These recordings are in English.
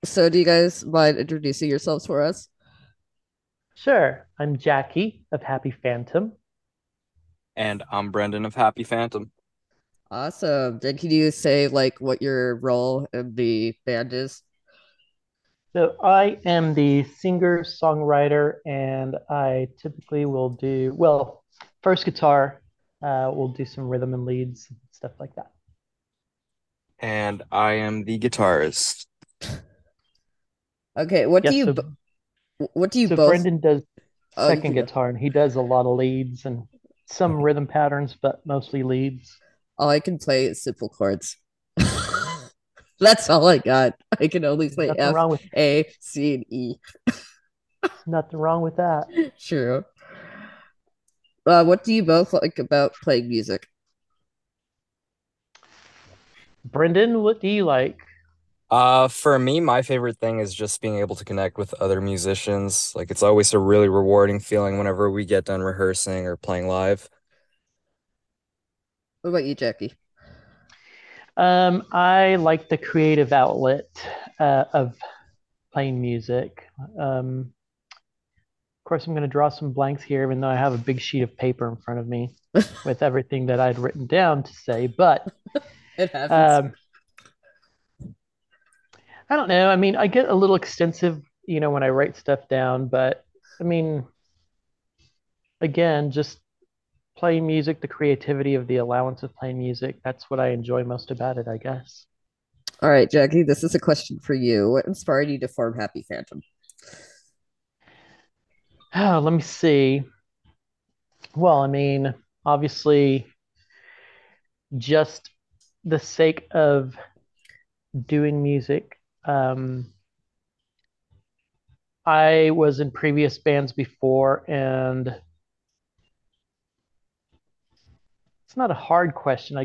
So, do you guys mind introducing yourselves for us? Sure, I'm Jackie of Happy Phantom. And I'm Brendan of Happy Phantom. Awesome. Then can you say like what your role in the band is? So I am the singer, songwriter, and I typically will do, well, first guitar, we'll do some rhythm and leads, stuff like that. And I am the guitarist. Okay, Yes, so what do you so both Brendan does Oh, you second can go. guitar and he does a lot of leads and some rhythm patterns, but mostly leads. All I can play is simple chords. That's all I got. I can only There's play F, nothing A, C, and E. wrong with that. True. What do you both like about playing music? Brendan, what do you like? For me, my favorite thing is just being able to connect with other musicians. Like it's always a really rewarding feeling whenever we get done rehearsing or playing live. What about you, Jackie? I like the creative outlet of playing music. Of course, I'm going to draw some blanks here, even though I have a big sheet of paper in front of me with everything that I'd written down to say. But It happens. um, I don't know. I mean, I get a little extensive, when I write stuff down. But I mean, again, just playing music, the creativity of the allowance of playing music, that's what I enjoy most about it, I guess. All right, Jackie, this is a question for you. What inspired you to form Happy Phantom? Oh, let me see. Well, I mean, obviously, just the sake of doing music. I was in previous bands before, and it's not a hard question.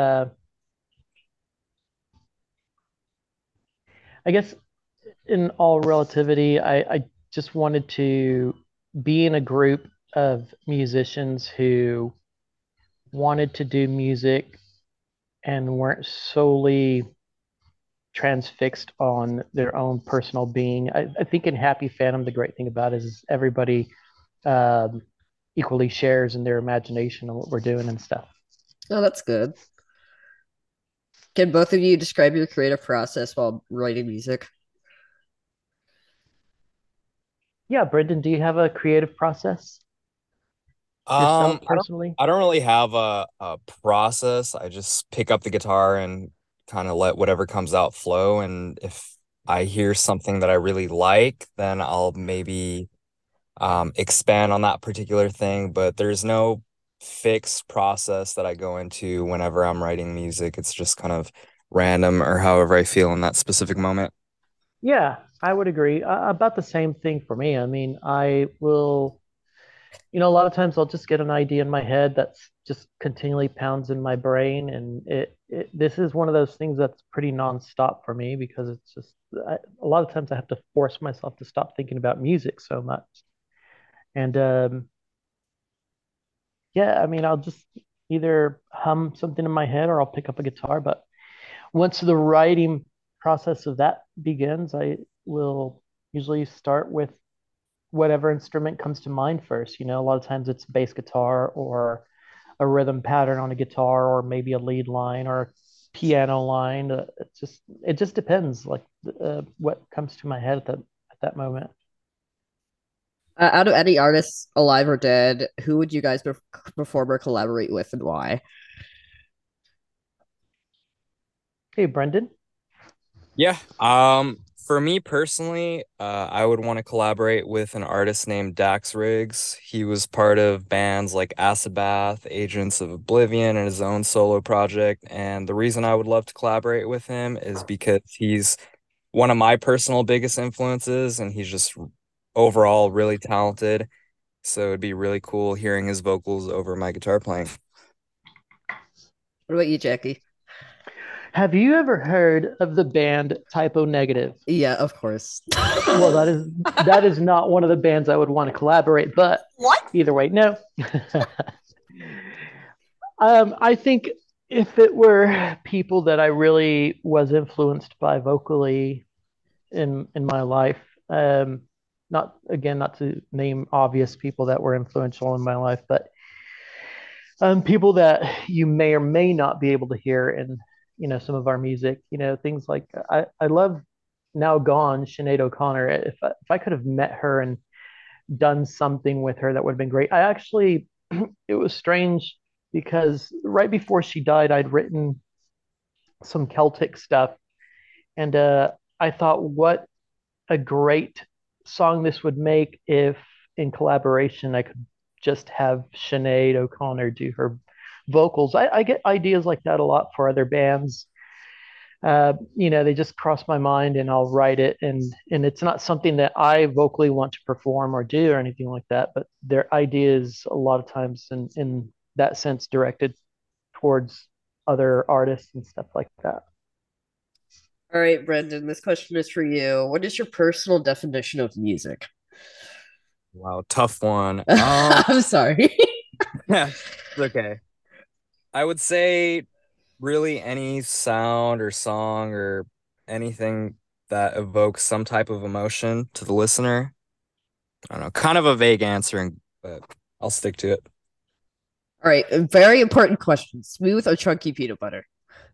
I guess in all relativity, I just wanted to be in a group of musicians who wanted to do music and weren't solely transfixed on their own personal being. I think in Happy Phantom, the great thing about it is everybody um, equally shares in their imagination of what we're doing and stuff. Oh, that's good. Can both of you describe your creative process while writing music? Yeah, Brendan, do you have a creative process yourself I don't personally? I don't really have a process. I just pick up the guitar and kind of let whatever comes out flow. And if I hear something that I really like, then I'll maybe expand on that particular thing, but there's no fixed process that I go into whenever I'm writing music. It's just kind of random or however I feel in that specific moment. Yeah, I would agree. About the same thing for me. I mean, I will, a lot of times I'll just get an idea in my head that's just continually pounds in my brain. And this is one of those things that's pretty nonstop for me because it's just, a lot of times I have to force myself to stop thinking about music so much. And yeah, I mean, I'll just either hum something in my head or I'll pick up a guitar. But once the writing process of that begins, I will usually start with whatever instrument comes to mind first. A lot of times it's bass guitar or a rhythm pattern on a guitar or maybe a lead line or a piano line. It just depends, like what comes to my head at that moment. Out of any artists alive or dead, who would you guys perform or collaborate with and why? Hey, Brendan. Yeah. For me personally, I would want to collaborate with an artist named Dax Riggs. He was part of bands like Asabath, Agents of Oblivion, and his own solo project. And the reason I would love to collaborate with him is because he's one of my personal biggest influences, and he's just overall really talented. So it'd be really cool hearing his vocals over my guitar playing. What about you, Jackie? Have you ever heard of the band Typo Negative? Yeah, of course. Well, that is not one of the bands I would want to collaborate, but What? either way, no. I think if it were people that I really was influenced by vocally, in my life. Not again, not to name obvious people that were influential in my life, but people that you may or may not be able to hear in some of our music. Things like I love now gone Sinead O'Connor. If I could have met her and done something with her, that would have been great. I actually it was strange because right before she died, I'd written some Celtic stuff, and I thought, what a great song this would make if in collaboration I could just have Sinead O'Connor do her vocals. I get ideas like that a lot for other bands. They just cross my mind and I'll write it, and it's not something that I vocally want to perform or do or anything like that, but their ideas a lot of times in that sense directed towards other artists and stuff like that. All right, Brendan, this question is for you. What is your personal definition of music? Wow, tough one. I'm sorry. Yeah, it's okay. I would say really any sound or song or anything that evokes some type of emotion to the listener. I don't know, kind of a vague answering, but I'll stick to it. All right, a very important question. Smooth or chunky peanut butter?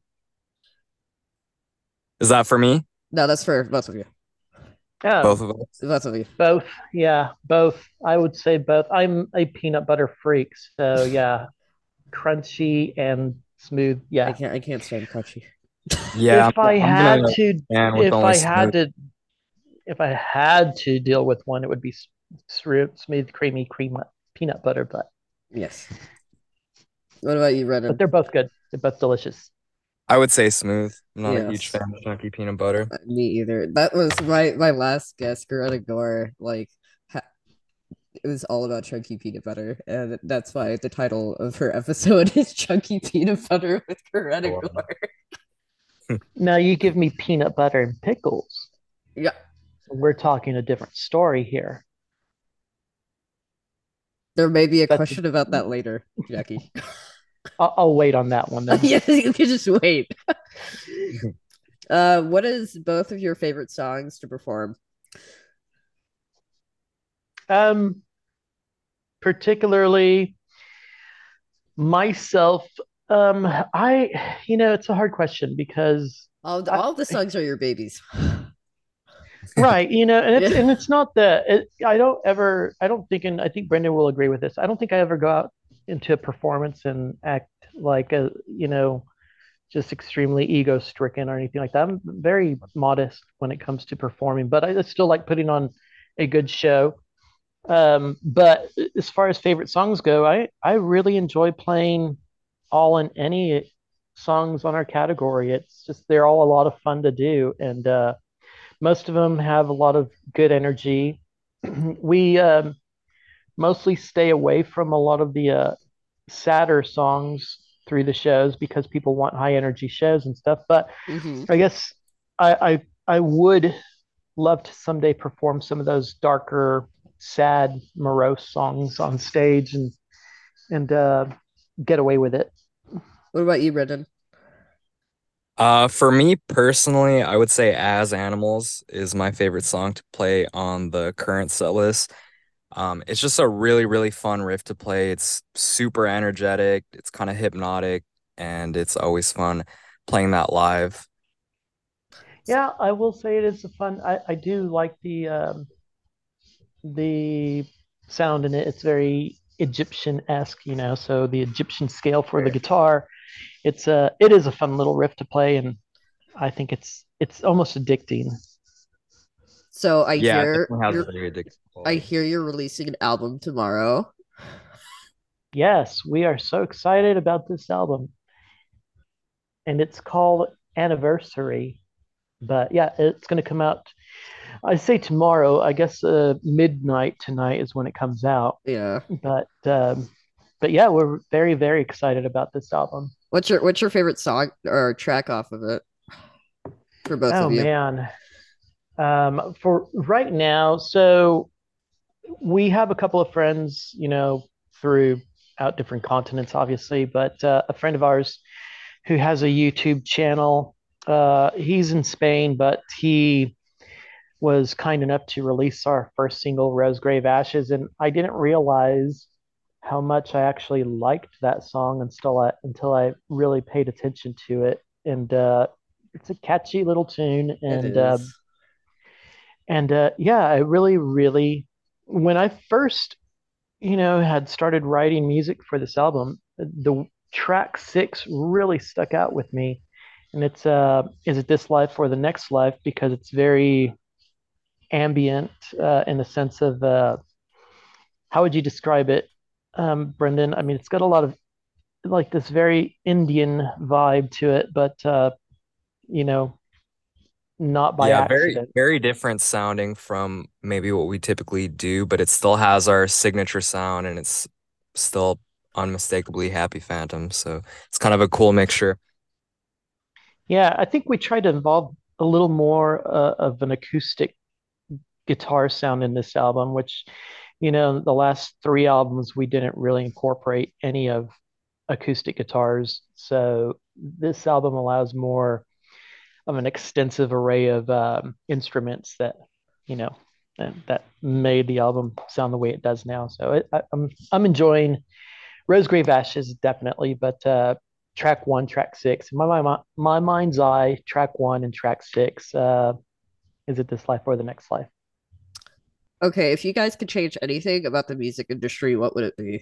Is that for me? No, that's for both of you. Both Oh, of us? Both of you. both. Yeah, both. I would say both. I'm a peanut butter freak, so yeah, crunchy and smooth. I Yeah. can't. I can't stand crunchy. Yeah, If I I'm gonna had to, stand with if only I had smooth. to, if I had to deal with one, it would be smooth, creamy, cream peanut butter. Yes. What about you, But Brendan? they're both good. They're both delicious. I would say smooth. I'm not a huge Yes. fan of chunky peanut butter. Me either. That was my last guess, Greta Gore. Like, it was all about chunky peanut butter, and that's why the title of her episode is "Chunky Peanut Butter" with Greta Oh, Gore. Now you give me peanut butter and pickles. Yeah, So we're talking a different story here. there may be a That's question about that later, Jackie. I'll wait on that one then. Yes, you can just wait. What is both of your favorite songs to perform? Um, Particularly myself, it's a hard question because I, All the songs are your babies. right, and it's Yeah. and it's not that I don't think, and I think Brendan will agree with this. I don't think I ever go out into a performance and act like just extremely ego stricken or anything like that. I'm very modest when it comes to performing, but I still like putting on a good show. But as far as favorite songs go, I really enjoy playing all and any songs on our category. It's just they're all a lot of fun to do, and most of them have a lot of good energy. We mostly stay away from a lot of the sadder songs through the shows because people want high energy shows and stuff. But Hmm. I guess I would love to someday perform some of those darker, sad, morose songs on stage and get away with it. What about you, Brendan? For me personally, I would say As Animals is my favorite song to play on the current set list. It's just a really, really fun riff to play. It's super energetic, it's kind of hypnotic, and it's always fun playing that live. Yeah, I will say it is a fun. I do like the sound in it. It's very Egyptian-esque, so the Egyptian scale for the guitar. It is a fun little riff to play, and I think it's almost addicting. So Yeah, it definitely has a very addictive I quality. hear you're releasing an album tomorrow. Yes, we are so excited about this album, and it's called Anniversary. But yeah, it's going to come out. I say tomorrow. I guess midnight tonight is when it comes out. Yeah. But yeah, we're very very excited about this album. What's your favorite song or track off of it for both Oh of you? man, for right now, so we have a couple of friends, throughout different continents, obviously, but a friend of ours who has a YouTube channel. He's in Spain, but he was kind enough to release our first single, Rosegrave Ashes, and I didn't realize how much I actually liked that song until I really paid attention to it. And it's a catchy little tune, It and is. yeah, I really, really, when I first, had started writing music for this album, the track six really stuck out with me. And it's Is It This Life or the Next Life? Because it's very ambient in the sense of how would you describe it, Brendan? I mean, it's got a lot of like this very Indian vibe to it, but you know, not by Yeah, very, accident. very different sounding from maybe what we typically do, but it still has our signature sound and it's still unmistakably Happy Phantom. So it's kind of a cool mixture. Yeah, I think we tried to involve a little more of an acoustic guitar sound in this album, which, the last three albums we didn't really incorporate any of acoustic guitars. So this album allows more of an extensive array of instruments you know, that made the album sound the way it does now. So I'm enjoying Rosegrave Ashes definitely, but track one, track six, my mind's eye, track one and track six. Is It This Life or the Next Life? Okay, if you guys could change anything about the music industry, what would it be?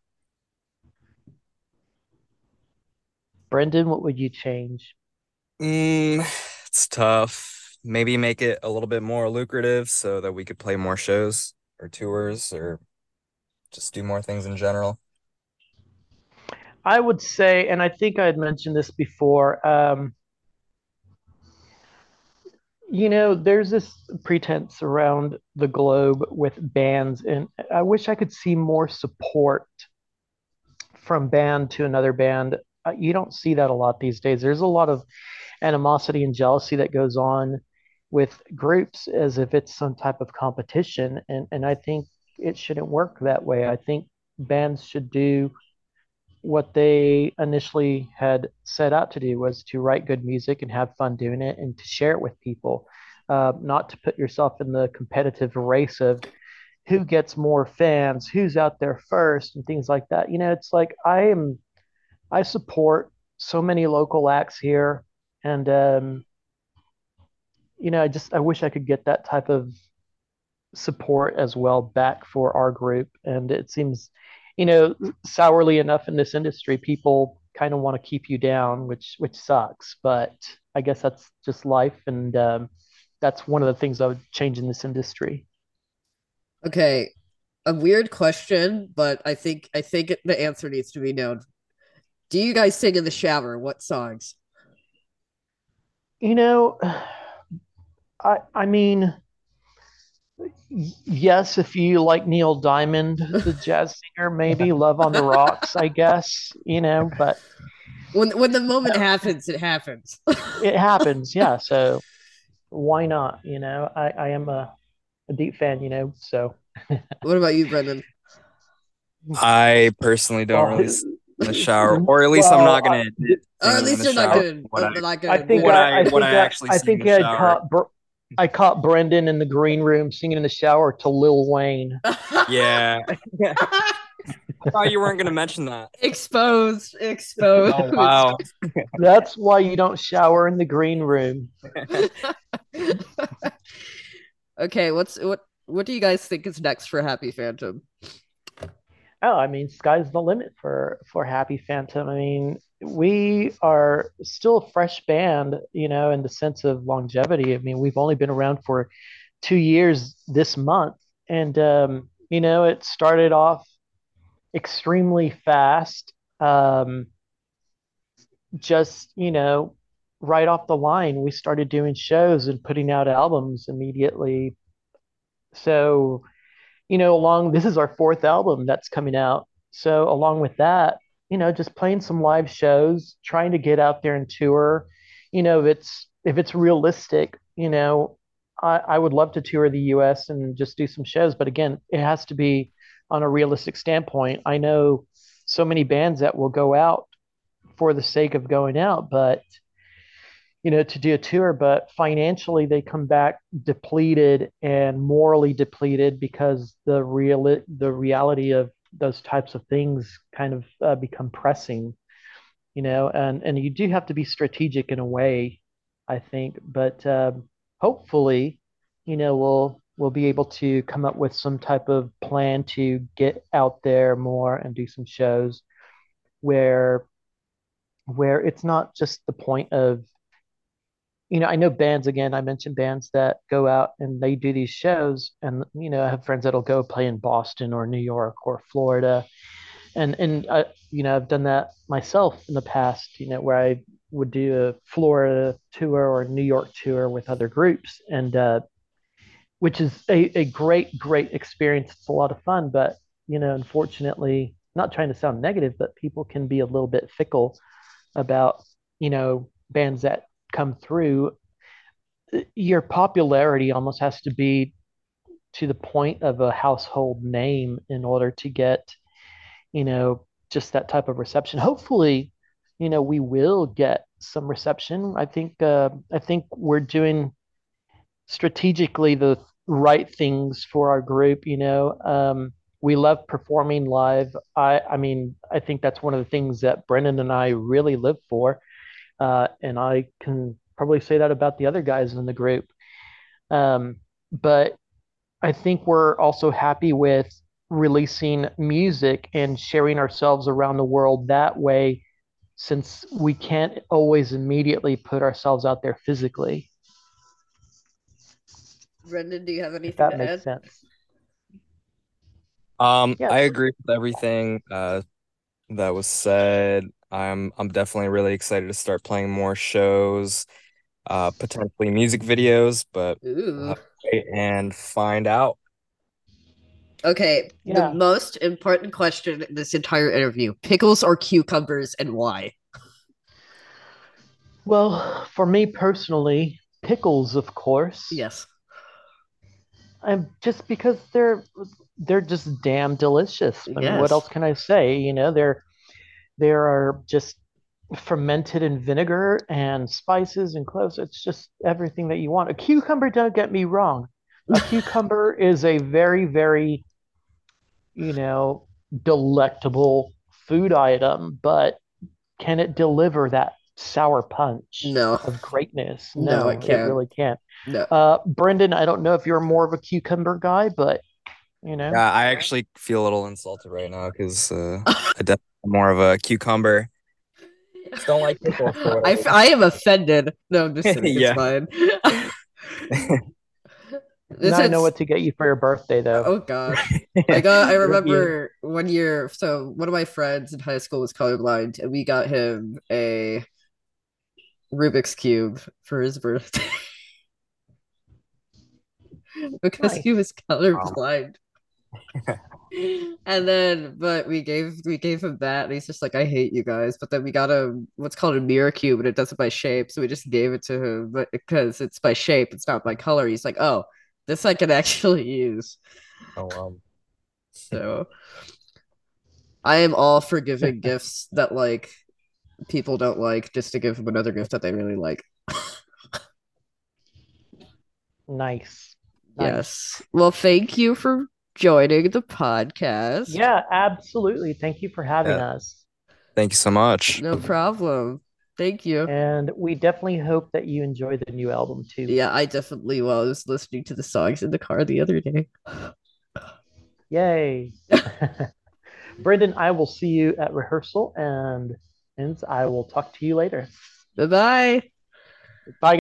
Brendan, what would you change? Mm, it's tough. Maybe make it a little bit more lucrative so that we could play more shows or tours or just do more things in general. I would say, and I think I had mentioned this before, there's this pretense around the globe with bands, and I wish I could see more support from band to another band. You don't see that a lot these days. There's a lot of animosity and jealousy that goes on with groups as if it's some type of competition. And I think it shouldn't work that way. I think bands should do what they initially had set out to do, was to write good music and have fun doing it and to share it with people, not to put yourself in the competitive race of who gets more fans, who's out there first, and things like that. It's like I support so many local acts here, and I wish I could get that type of support as well back for our group. And it seems, you know, sourly enough in this industry, people kind of want to keep you down, which sucks. But I guess that's just life, and that's one of the things I would change in this industry. Okay, a weird question, but I think the answer needs to be known. Do you guys sing in the shower? What songs? You know, I mean, yes, if you like Neil Diamond, the jazz singer, maybe Love on the Rocks, I guess, but When the moment happens, it happens. it happens, yeah. So why not? I am a deep fan, so What about you, Brendan? I personally don't well, really sing in the shower, or at least I'm well, not gonna admit Or at singing in least the you're not shower. good. What I Not I good. think Yeah. actually I sing in think the shower. I caught Brendan in the green room singing in the shower to Lil Wayne. Yeah. I thought you weren't gonna mention that. Exposed. Exposed. Oh wow. That's why you don't shower in the green room. Okay, what do you guys think is next for Happy Phantom? Oh, I mean, sky's the limit for Happy Phantom. I mean, we are still a fresh band, in the sense of longevity. I mean, we've only been around for 2 years this month, and it started off extremely fast. Just right off the line, we started doing shows and putting out albums immediately. So along this is our fourth album that's coming out. So along with that, just playing some live shows, trying to get out there and tour. If it's realistic, I would love to tour the US and just do some shows. But again, it has to be on a realistic standpoint. I know so many bands that will go out for the sake of going out, but to do a tour, but financially they come back depleted and morally depleted because the reality of those types of things kind of become pressing, and you do have to be strategic in a way, I think. But hopefully, we'll be able to come up with some type of plan to get out there more and do some shows where it's not just the point of, I know bands, again, I mentioned bands that go out and they do these shows, and I have friends that'll go play in Boston or New York or Florida, and I've done that myself in the past, where I would do a Florida tour or a New York tour with other groups, and which is a great experience. It's a lot of fun, but unfortunately, not trying to sound negative, but people can be a little bit fickle about bands that come through. Your popularity almost has to be to the point of a household name in order to get just that type of reception. Hopefully, we will get some reception. I think we're doing strategically the right things for our group. We love performing live. I mean, I think that's one of the things that Brendan and I really live for. And I can probably say that about the other guys in the group. But I think we're also happy with releasing music and sharing ourselves around the world that way, since we can't always immediately put ourselves out there physically, Brendan, do you have if anything that to makes add? sense. Yeah. I agree with everything that was said. I'm definitely really excited to start playing more shows, potentially music videos, but we'll Ooh. have to wait and find out. Okay, the Yeah. most important question in this entire interview: pickles or cucumbers, and why? Well, for me personally, pickles, of course. Yes. Just because they're just damn delicious. I mean, what Yes. else can I say? There are just fermented in vinegar and spices and cloves. It's just everything that you want. A cucumber, don't get me wrong. A cucumber is a very, very, you know, delectable food item, but can it deliver that sour punch No. of greatness? No, it No, it can't. really can't. No. Brendan, I don't know if you're more of a cucumber guy, but you know, Yeah, I actually feel a little insulted right now because I definitely am more of a cucumber. Just don't like pickles for whatever I am offended. No, I'm just reason. kidding. It's Yeah. fine. This now I know is what to get you for your birthday, though. oh gosh. I Review. remember one year, so one of my friends in high school was colorblind, and we got him a Rubik's Cube for his birthday because he Nice. was colorblind. And then, but we gave him that, and he's just like, I hate you guys. But then we got him what's called a mirror cube, and it does it by shape. So we just gave it to him, but because it's by shape, it's not by color. He's like, oh, this I can actually use. Oh, So I am all for giving gifts that like people don't like, just to give them another gift that they really like. Nice. Nice. Yes. Well, thank you for joining the podcast. Yeah, absolutely. Thank you for having yeah. us. Thank you so much. No problem. Thank you. And we definitely hope that you enjoy the new album too. Yeah, I definitely was listening to the songs in the car the other day. Yay. Brendan, I will see you at rehearsal, and I will talk to you later. Bye bye. Bye.